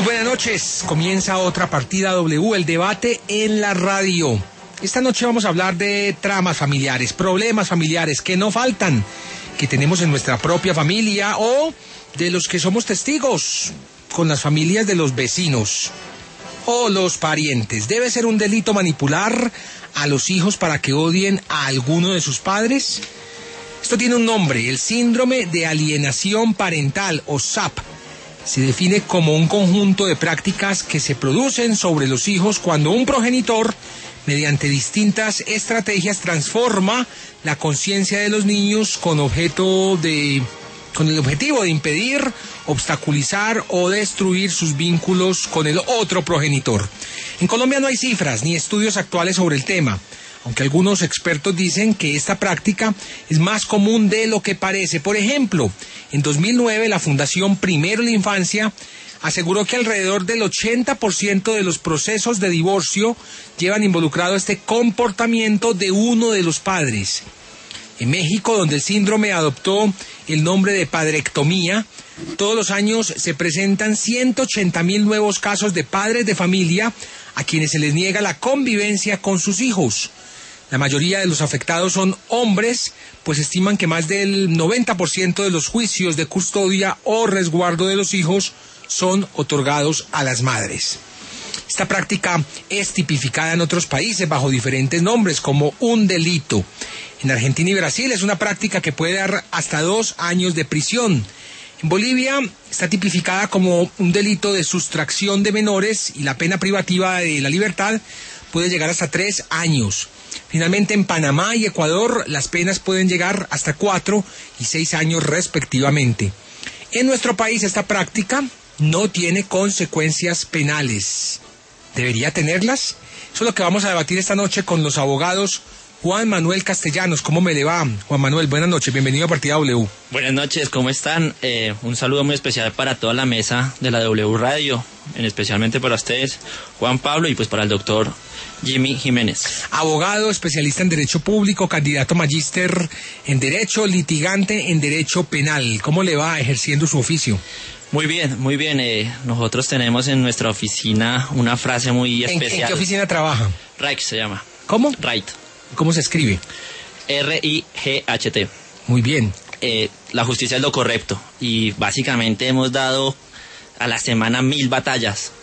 Muy buenas noches, comienza otra partida W, el debate en la radio. Esta noche vamos a hablar de tramas familiares, problemas familiares que no faltan, que tenemos en nuestra propia familia o de los que somos testigos con las familias de los vecinos o los parientes. ¿Debe ser un delito manipular a los hijos para que odien a alguno de sus padres? Esto tiene un nombre, el síndrome de alienación parental o SAP. Se define como un conjunto de prácticas que se producen sobre los hijos cuando un progenitor, mediante distintas estrategias, transforma la conciencia de los niños con el objetivo de impedir, obstaculizar o destruir sus vínculos con el otro progenitor. En Colombia no hay cifras ni estudios actuales sobre el tema, aunque algunos expertos dicen que esta práctica es más común de lo que parece. Por ejemplo, en 2009 la Fundación Primero la Infancia aseguró que alrededor del 80% de los procesos de divorcio llevan involucrado este comportamiento de uno de los padres. En México, donde el síndrome adoptó el nombre de padrectomía, todos los años se presentan 180,000 nuevos casos de padres de familia a quienes se les niega la convivencia con sus hijos. La mayoría de los afectados son hombres, pues estiman que más del 90% de los juicios de custodia o resguardo de los hijos son otorgados a las madres. Esta práctica es tipificada en otros países bajo diferentes nombres como un delito. En Argentina y Brasil es una práctica que puede dar hasta 2 años de prisión. En Bolivia está tipificada como un delito de sustracción de menores y la pena privativa de la libertad puede llegar hasta 3 años. Finalmente, en Panamá y Ecuador las penas pueden llegar hasta 4 y 6 años respectivamente. En nuestro país esta práctica no tiene consecuencias penales. ¿Debería tenerlas? Eso es lo que vamos a debatir esta noche con los abogados Juan Manuel Castellanos. ¿Cómo me le va, Juan Manuel? Buenas noches, bienvenido a Partida W. Buenas noches, ¿cómo están? Un saludo muy especial para toda la mesa de la W Radio, especialmente para ustedes, Juan Pablo, y pues para el doctor Jimmy Jiménez. Abogado, especialista en Derecho Público, candidato magíster en Derecho, litigante en Derecho Penal. ¿Cómo le va ejerciendo su oficio? Muy bien, muy bien. Nosotros tenemos en nuestra oficina una frase muy especial. ¿En qué oficina trabaja? RIGHT se llama. ¿Cómo? RIGHT. ¿Cómo se escribe? RIGHT. Muy bien. La justicia es lo correcto y básicamente hemos dado a la semana 1000 batallas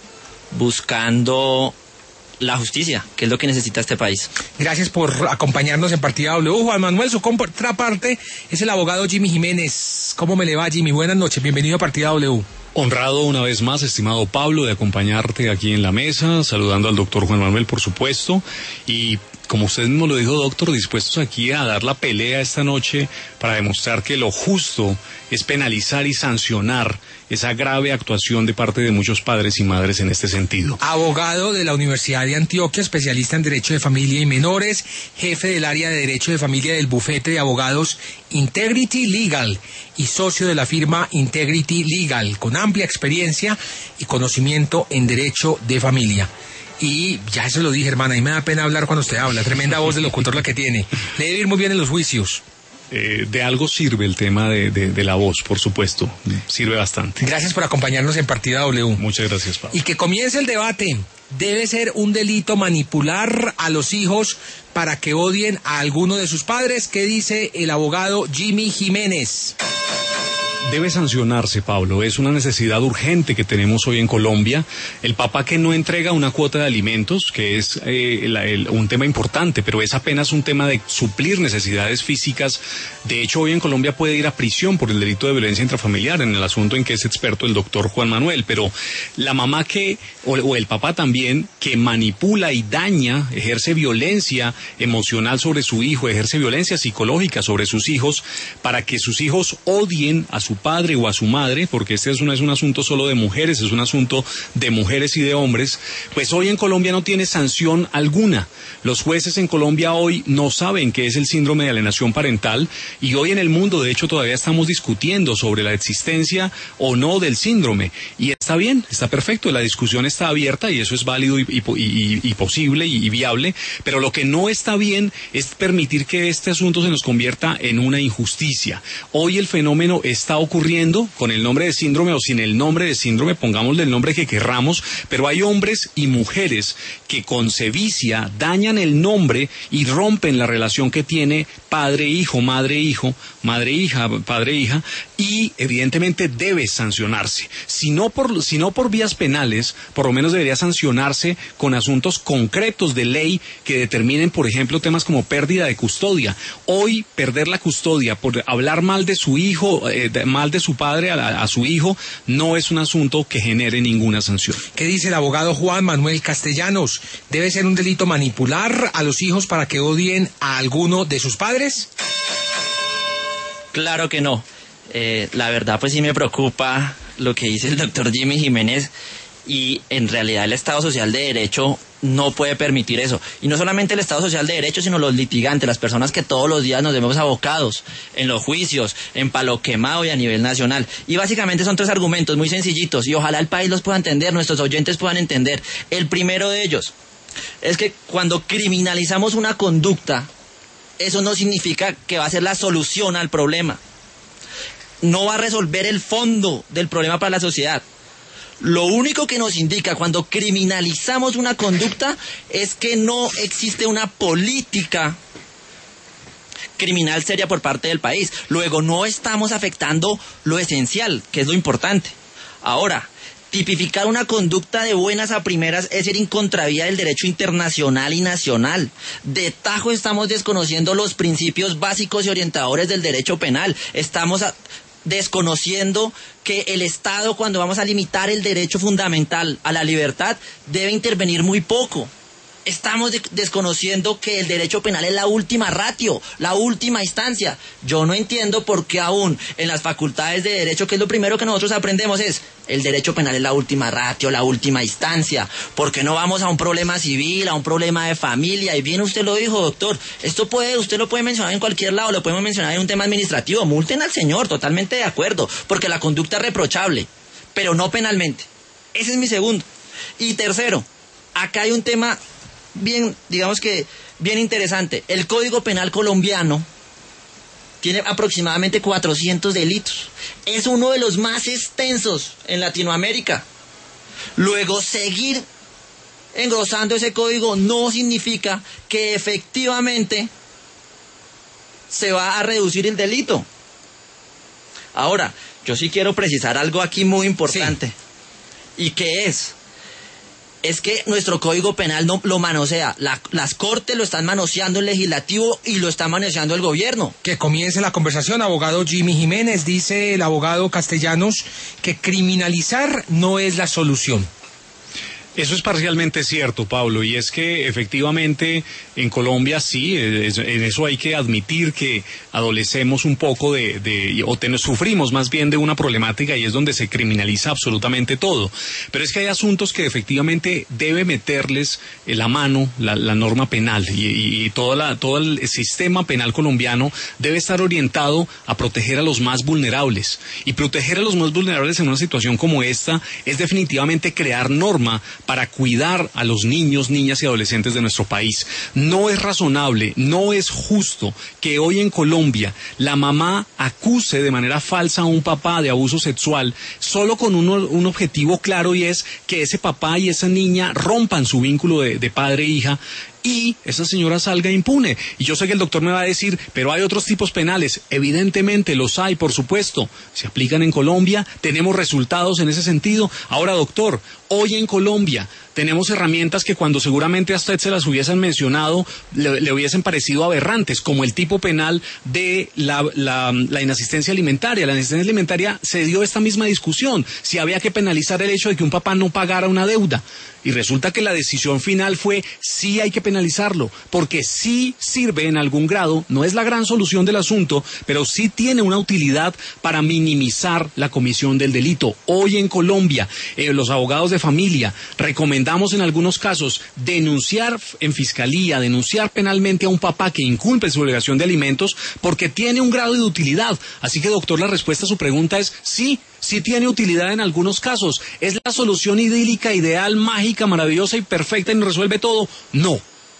buscando la justicia, que es lo que necesita este país. Gracias por acompañarnos en Partida W. Juan Manuel, su contraparte es el abogado Jimmy Jiménez. ¿Cómo me le va, Jimmy? Buenas noches, bienvenido a Partida W. Honrado una vez más, estimado Pablo, de acompañarte aquí en la mesa, saludando al doctor Juan Manuel, por supuesto, y como usted mismo lo dijo, doctor, dispuestos aquí a dar la pelea esta noche para demostrar que lo justo es penalizar y sancionar esa grave actuación de parte de muchos padres y madres en este sentido. Abogado de la Universidad de Antioquia, especialista en Derecho de Familia y Menores, jefe del área de Derecho de Familia del bufete de abogados Integrity Legal y socio de la firma Integrity Legal, con amplia experiencia y conocimiento en Derecho de Familia. Y ya eso lo dije, hermana, y me da pena hablar cuando usted habla, tremenda voz de locutor la que tiene. Le debe ir muy bien en los juicios. De algo sirve el tema de la voz, por supuesto, sirve bastante. Gracias por acompañarnos en Partida W. Muchas gracias, Pablo. Y que comience el debate. ¿Debe ser un delito manipular a los hijos para que odien a alguno de sus padres? ¿Qué dice el abogado Jimmy Jiménez? Debe sancionarse, Pablo. Es una necesidad urgente que tenemos hoy en Colombia. El papá que no entrega una cuota de alimentos, que es un tema importante, pero es apenas un tema de suplir necesidades físicas. De hecho, hoy en Colombia puede ir a prisión por el delito de violencia intrafamiliar, en el asunto en que es experto el doctor Juan Manuel. Pero la mamá o el papá también, que manipula y daña, ejerce violencia emocional sobre su hijo, ejerce violencia psicológica sobre sus hijos, para que sus hijos odien a su padre o a su madre, porque este no es un asunto solo de mujeres, es un asunto de mujeres y de hombres, pues hoy en Colombia no tiene sanción alguna. Los jueces en Colombia hoy no saben qué es el síndrome de alienación parental, y hoy en el mundo, de hecho, todavía estamos discutiendo sobre la existencia o no del síndrome, y está bien, está perfecto, la discusión está abierta y eso es válido y posible y viable, pero lo que no está bien es permitir que este asunto se nos convierta en una injusticia. Hoy el fenómeno está ocurriendo con el nombre de síndrome o sin el nombre de síndrome, pongámosle el nombre que querramos, pero hay hombres y mujeres que con sevicia dañan el nombre y rompen la relación que tiene padre-hijo, madre-hijo, madre-hija, padre-hija, y evidentemente debe sancionarse. Si no por vías penales, por lo menos debería sancionarse con asuntos concretos de ley que determinen, por ejemplo, temas como pérdida de custodia. Hoy, perder la custodia por hablar mal de su hijo, mal de su padre a su hijo, no es un asunto que genere ninguna sanción. ¿Qué dice el abogado Juan Manuel Castellanos? ¿Debe ser un delito manipular a los hijos para que odien a alguno de sus padres? Claro que no. La verdad pues sí me preocupa lo que dice el doctor Jimmy Jiménez, y en realidad el Estado Social de Derecho no puede permitir eso. Y no solamente el Estado Social de Derecho, sino los litigantes, las personas que todos los días nos vemos abocados en los juicios, en palo quemado y a nivel nacional. Y básicamente son 3 argumentos muy sencillitos, y ojalá el país los pueda entender, nuestros oyentes puedan entender. El primero de ellos es que cuando criminalizamos una conducta, eso no significa que va a ser la solución al problema. No va a resolver el fondo del problema para la sociedad. Lo único que nos indica cuando criminalizamos una conducta es que no existe una política criminal seria por parte del país. Luego, no estamos afectando lo esencial, que es lo importante. Ahora, tipificar una conducta de buenas a primeras es ir en contravía del derecho internacional y nacional. De tajo estamos desconociendo los principios básicos y orientadores del derecho penal. Estamos desconociendo que el Estado, cuando vamos a limitar el derecho fundamental a la libertad, debe intervenir muy poco. Estamos desconociendo que el derecho penal es la última ratio, la última instancia. Yo no entiendo por qué aún en las facultades de derecho, que es lo primero que nosotros aprendemos, es el derecho penal es la última ratio, la última instancia. ¿Por qué no vamos a un problema civil, a un problema de familia? Y bien usted lo dijo, doctor, usted lo puede mencionar en cualquier lado, lo podemos mencionar en un tema administrativo. Multen al señor, totalmente de acuerdo, porque la conducta es reprochable, pero no penalmente. Ese es mi segundo. Y tercero, acá hay un tema bien, digamos que bien interesante. El Código Penal colombiano tiene aproximadamente 400 delitos. Es uno de los más extensos en Latinoamérica. Luego, seguir engrosando ese código no significa que efectivamente se va a reducir el delito. Ahora, yo sí quiero precisar algo aquí muy importante. Sí. ¿Y qué es? Es que nuestro Código Penal no lo manosea. Las Cortes lo están manoseando el Legislativo y lo está manoseando el Gobierno. Que comience la conversación, abogado Jimmy Jiménez. Dice el abogado Castellanos que criminalizar no es la solución. Eso es parcialmente cierto, Pablo, y es que efectivamente en Colombia sí, en eso hay que admitir que adolecemos un poco sufrimos más bien de una problemática, y es donde se criminaliza absolutamente todo. Pero es que hay asuntos que efectivamente debe meterles la mano la norma penal, y todo el sistema penal colombiano debe estar orientado a proteger a los más vulnerables. Y proteger a los más vulnerables en una situación como esta es definitivamente crear norma para cuidar a los niños, niñas y adolescentes de nuestro país. No es razonable, no es justo que hoy en Colombia la mamá acuse de manera falsa a un papá de abuso sexual solo con un objetivo claro, y es que ese papá y esa niña rompan su vínculo de padre e hija, y esa señora salga impune. Y yo sé que el doctor me va a decir, pero hay otros tipos penales. Evidentemente los hay, por supuesto. Se aplican en Colombia, tenemos resultados en ese sentido. Ahora, doctor, hoy en Colombia tenemos herramientas que cuando seguramente a usted se las hubiesen mencionado le hubiesen parecido aberrantes, como el tipo penal de la inasistencia alimentaria. La inasistencia alimentaria se dio esta misma discusión, si había que penalizar el hecho de que un papá no pagara una deuda. Y resulta que la decisión final fue sí hay que penalizarlo, porque sí sirve en algún grado, no es la gran solución del asunto, pero sí tiene una utilidad para minimizar la comisión del delito. Hoy en Colombia, los abogados de familia recomendamos en algunos casos denunciar en fiscalía, denunciar penalmente a un papá que incumple su obligación de alimentos, porque tiene un grado de utilidad. Así que, doctor, la respuesta a su pregunta es sí. Sí tiene utilidad en algunos casos. ¿Es la solución idílica, ideal, mágica, maravillosa y perfecta y nos resuelve todo? No,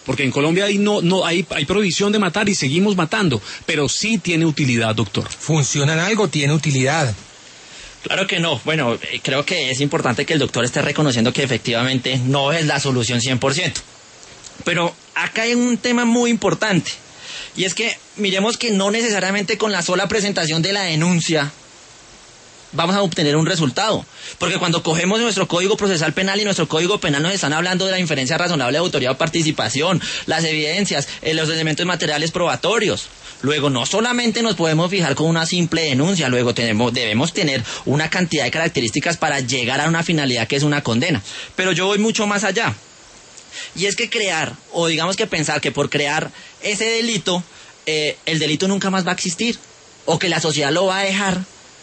porque en Colombia hay prohibición de matar y seguimos matando, pero sí tiene utilidad, doctor. ¿Funciona en algo? ¿Tiene utilidad? Claro que no. Bueno, creo que es importante que el doctor esté reconociendo que efectivamente no es la solución 100%. Pero acá hay un tema muy importante. Y es que miremos que no necesariamente con la sola presentación de la denuncia vamos a obtener un resultado. Porque cuando cogemos nuestro Código Procesal Penal y nuestro Código Penal nos están hablando de la inferencia razonable de autoría o participación, las evidencias, los elementos materiales probatorios. Luego, no solamente nos podemos fijar con una simple denuncia, luego debemos tener una cantidad de características para llegar a una finalidad que es una condena. Pero yo voy mucho más allá. Y es que crear, o digamos que pensar que por crear ese delito, el delito nunca más va a existir, o que la sociedad lo va a dejar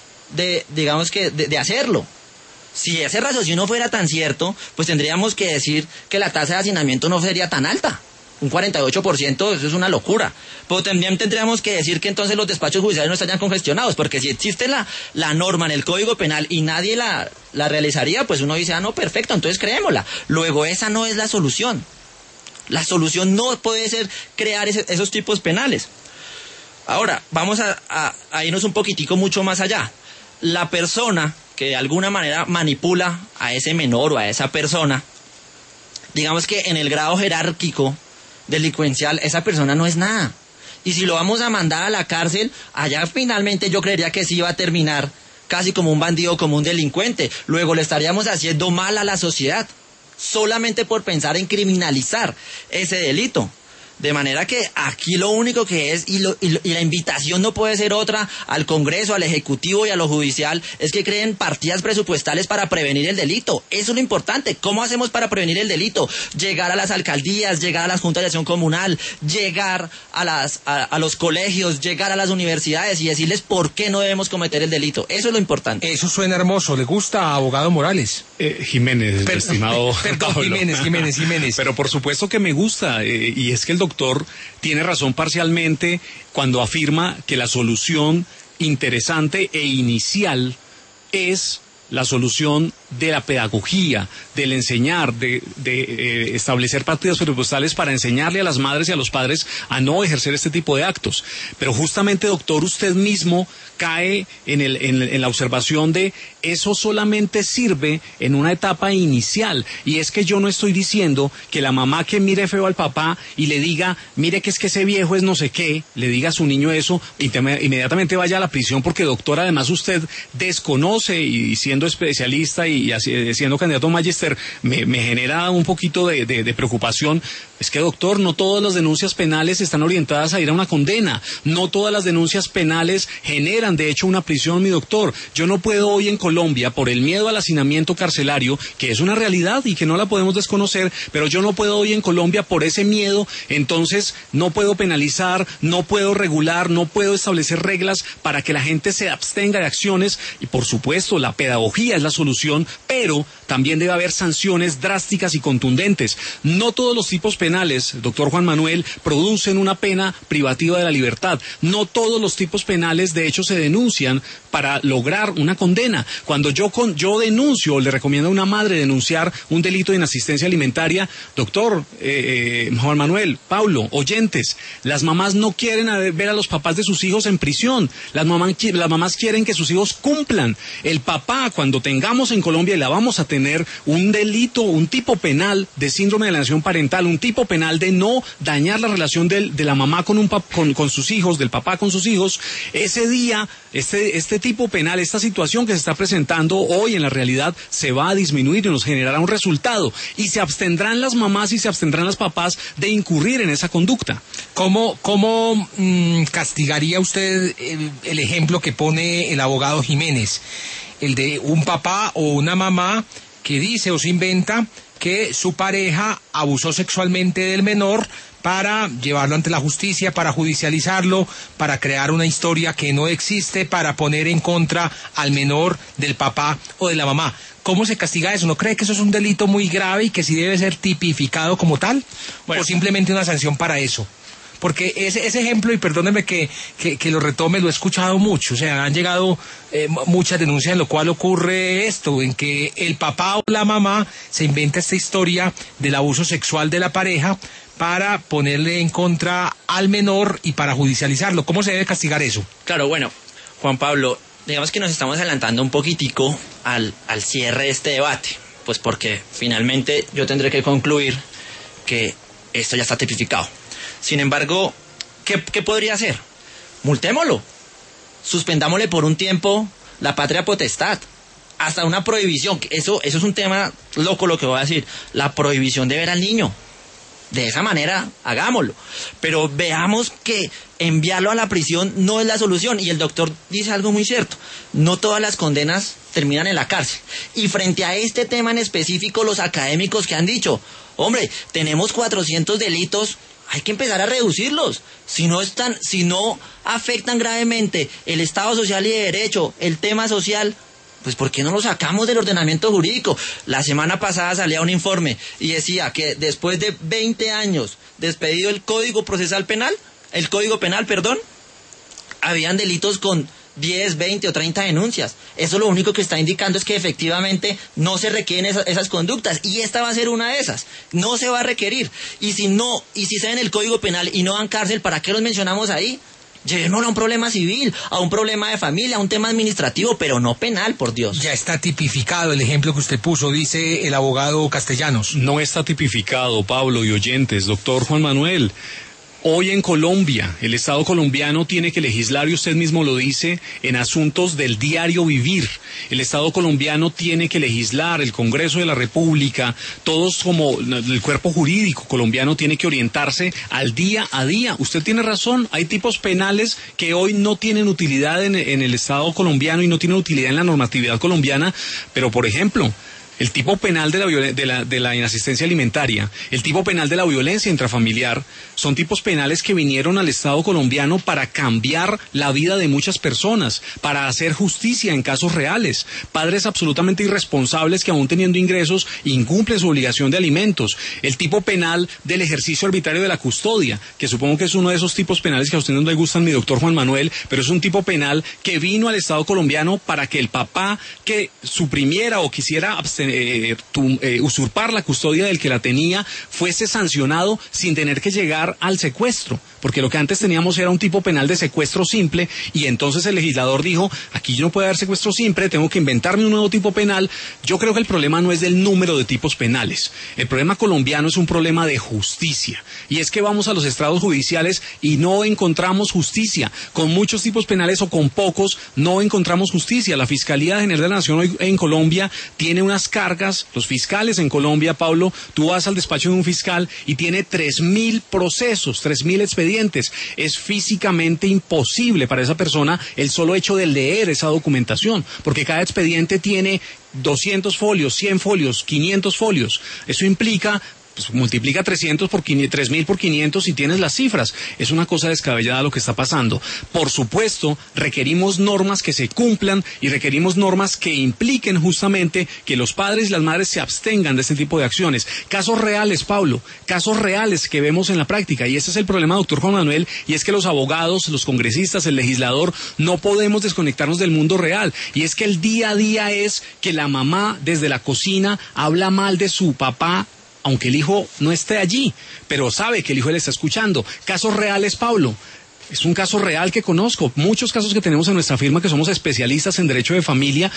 de hacerlo. Si ese raciocinio no fuera tan cierto, pues tendríamos que decir que la tasa de hacinamiento no sería tan alta. Un 48%, eso es una locura. Pero también tendríamos que decir que entonces los despachos judiciales no estarían congestionados, porque si existe la norma en el Código Penal y nadie la realizaría, pues uno dice, no, perfecto, entonces creémosla. Luego, esa no es la solución. La solución no puede ser crear esos tipos penales. Ahora, vamos a irnos un poquitico mucho más allá. La persona que de alguna manera manipula a ese menor o a esa persona, digamos que en el grado jerárquico delincuencial, esa persona no es nada. Y si lo vamos a mandar a la cárcel, allá finalmente yo creería que sí va a terminar casi como un bandido, como un delincuente. Luego le estaríamos haciendo mal a la sociedad, solamente por pensar en criminalizar ese delito. De manera que aquí lo único que es, y la invitación no puede ser otra al Congreso, al Ejecutivo y a lo Judicial, es que creen partidas presupuestales para prevenir el delito. Eso es lo importante. ¿Cómo hacemos para prevenir el delito? Llegar a las alcaldías, llegar a las juntas de acción comunal, llegar a los colegios, llegar a las universidades y decirles por qué no debemos cometer el delito. Eso es lo importante. Eso suena hermoso. ¿Le gusta, abogado Morales? Jiménez, estimado Perdón, Pablo. Jiménez. Pero por supuesto que me gusta, y es que el doctor tiene razón parcialmente cuando afirma que la solución interesante e inicial es la solución de la pedagogía, del enseñar, de establecer partidas presupuestales para enseñarle a las madres y a los padres a no ejercer este tipo de actos. Pero justamente, doctor, usted mismo cae en la observación de eso solamente sirve en una etapa inicial, y es que yo no estoy diciendo que la mamá que mire feo al papá y le diga, mire que es que ese viejo es no sé qué, le diga a su niño eso, inmediatamente vaya a la prisión, porque doctor, además usted desconoce, y siendo especialista y siendo candidato a magíster, me genera un poquito de preocupación. Es que, doctor, no todas las denuncias penales están orientadas a ir a una condena, no todas las denuncias penales generan de hecho una prisión, mi doctor. Yo no puedo hoy en Colombia, por el miedo al hacinamiento carcelario, que es una realidad y que no la podemos desconocer, pero yo no puedo hoy en Colombia por ese miedo, entonces no puedo penalizar, no puedo regular, no puedo establecer reglas para que la gente se abstenga de acciones, y por supuesto la pedagogía es la solución, pero también debe haber sanciones drásticas y contundentes. No todos los tipos penales, doctor Juan Manuel, producen una pena privativa de la libertad. No todos los tipos penales, de hecho, se denuncian para lograr una condena. Cuando yo denuncio, le recomiendo a una madre denunciar un delito de inasistencia alimentaria, doctor Juan Manuel, Pablo, oyentes, las mamás no quieren ver a los papás de sus hijos en prisión. Las mamás quieren que sus hijos cumplan. El papá, cuando tengamos en Colombia, y la vamos a tener, un delito, un tipo penal de síndrome de alienación parental, un tipo penal de no dañar la relación de la mamá con sus hijos, del papá con sus hijos, ese día, este tipo penal, esta situación que se está presentando hoy en la realidad, se va a disminuir y nos generará un resultado. Y se abstendrán las mamás y se abstendrán los papás de incurrir en esa conducta. ¿Cómo castigaría usted el ejemplo que pone el abogado Jiménez? El de un papá o una mamá que dice o se inventa que su pareja abusó sexualmente del menor para llevarlo ante la justicia, para judicializarlo, para crear una historia que no existe, para poner en contra al menor del papá o de la mamá. ¿Cómo se castiga eso? ¿No cree que eso es un delito muy grave y que sí debe ser tipificado como tal? Bueno, ¿o simplemente una sanción para eso? Porque ese ejemplo, y perdóneme que lo retome, lo he escuchado mucho. O sea, han llegado muchas denuncias en lo cual ocurre esto, en que el papá o la mamá se inventa esta historia del abuso sexual de la pareja para ponerle en contra al menor y para judicializarlo. ¿Cómo se debe castigar eso? Claro, bueno, Juan Pablo, digamos que nos estamos adelantando un poquitico al cierre de este debate, pues porque finalmente yo tendré que concluir que esto ya está tipificado. Sin embargo, ¿qué podría hacer? Multémoslo, suspendámosle por un tiempo la patria potestad, hasta una prohibición. Eso es un tema loco lo que voy a decir, la prohibición de ver al niño. De esa manera, hagámoslo. Pero veamos que enviarlo a la prisión no es la solución. Y el doctor dice algo muy cierto. No todas las condenas terminan en la cárcel. Y frente a este tema en específico, los académicos que han dicho, hombre, tenemos 400 delitos, hay que empezar a reducirlos. Si no afectan gravemente el Estado social y de derecho, el tema social, pues ¿por qué no lo sacamos del ordenamiento jurídico? La semana pasada salía un informe y decía que después de 20 años despedido el Código Penal, habían delitos con 10, 20 o 30 denuncias. Eso lo único que está indicando es que efectivamente no se requieren esas conductas, y esta va a ser una de esas. No se va a requerir. Y si se en el Código Penal y no dan cárcel, ¿para qué los mencionamos ahí? Llevémoslo a un problema civil, a un problema de familia, a un tema administrativo, pero no penal, por Dios. Ya está tipificado el ejemplo que usted puso, dice el abogado Castellanos. No está tipificado, Pablo y oyentes, doctor Juan Manuel. Hoy en Colombia, el Estado colombiano tiene que legislar, y usted mismo lo dice, en asuntos del diario vivir. El Estado colombiano tiene que legislar, el Congreso de la República, todos como el cuerpo jurídico colombiano tiene que orientarse al día a día. Usted tiene razón, hay tipos penales que hoy no tienen utilidad en el Estado colombiano y no tienen utilidad en la normatividad colombiana, pero por ejemplo, el tipo penal de la inasistencia alimentaria, el tipo penal de la violencia intrafamiliar, son tipos penales que vinieron al Estado colombiano para cambiar la vida de muchas personas, para hacer justicia en casos reales. Padres absolutamente irresponsables que aún teniendo ingresos incumplen su obligación de alimentos. El tipo penal del ejercicio arbitrario de la custodia, que supongo que es uno de esos tipos penales que a usted no le gustan, mi doctor Juan Manuel, pero es un tipo penal que vino al Estado colombiano para que el papá que suprimiera o quisiera usurpar la custodia del que la tenía fuese sancionado sin tener que llegar al secuestro, porque lo que antes teníamos era un tipo penal de secuestro simple, y entonces el legislador dijo, aquí yo no puedo dar secuestro simple, tengo que inventarme un nuevo tipo penal. Yo creo que el problema no es del número de tipos penales, el problema colombiano es un problema de justicia, y es que vamos a los estrados judiciales y no encontramos justicia, con muchos tipos penales o con pocos no encontramos justicia. La Fiscalía General de la Nación hoy en Colombia tiene unas cargas, los fiscales en Colombia, Pablo, tú vas al despacho de un fiscal y tiene 3.000 procesos, 3.000 expedientes. Es físicamente imposible para esa persona el solo hecho de leer esa documentación, porque cada expediente tiene 200 folios, 100 folios, 500 folios. Eso implica, pues multiplica 3.000 por 500 y tienes las cifras. Es una cosa descabellada lo que está pasando. Por supuesto, requerimos normas que se cumplan y requerimos normas que impliquen justamente que los padres y las madres se abstengan de este tipo de acciones. Casos reales, Pablo, casos reales que vemos en la práctica, y ese es el problema, doctor Juan Manuel, y es que los abogados, los congresistas, el legislador, no podemos desconectarnos del mundo real, y es que el día a día es que la mamá desde la cocina habla mal de su papá, aunque el hijo no esté allí, pero sabe que el hijo le está escuchando. Casos reales, Pablo. Es un caso real que conozco. Muchos casos que tenemos en nuestra firma, que somos especialistas en derecho de familia.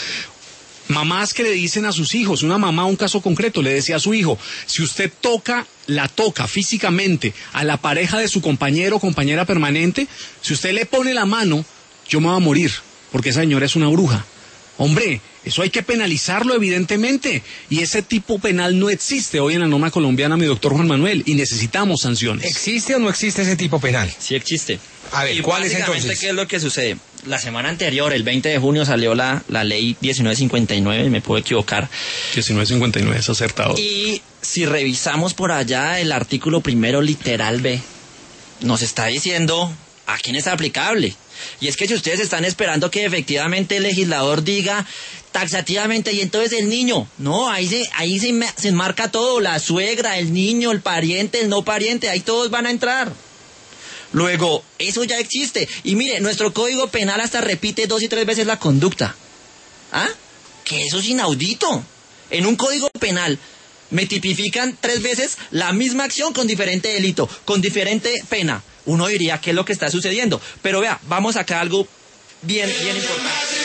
Mamás que le dicen a sus hijos, una mamá, un caso concreto, le decía a su hijo, si usted la toca físicamente a la pareja de su compañero o compañera permanente, si usted le pone la mano, yo me voy a morir, porque esa señora es una bruja. Hombre, eso hay que penalizarlo evidentemente, y ese tipo penal no existe hoy en la norma colombiana, mi doctor Juan Manuel, y necesitamos sanciones. ¿Existe o no existe ese tipo penal? Sí existe. A ver, ¿cuál es entonces? ¿Qué es lo que sucede? La semana anterior, el 20 de junio, salió la ley 1959, me puedo equivocar. 1959, es acertado. Y si revisamos por allá el artículo primero, literal B, nos está diciendo a quién es aplicable. Y es que si ustedes están esperando que efectivamente el legislador diga taxativamente, y entonces el niño, no, ahí se enmarca todo, la suegra, el niño, el pariente, el no pariente, ahí todos van a entrar. Luego, eso ya existe. Y mire, nuestro Código Penal hasta repite 2 y 3 veces la conducta. ¿Ah? Que eso es inaudito. En un Código Penal Me tipifican 3 veces la misma acción con diferente delito, con diferente pena. Uno diría, ¿qué es lo que está sucediendo? Pero vea, vamos acá a algo bien importante.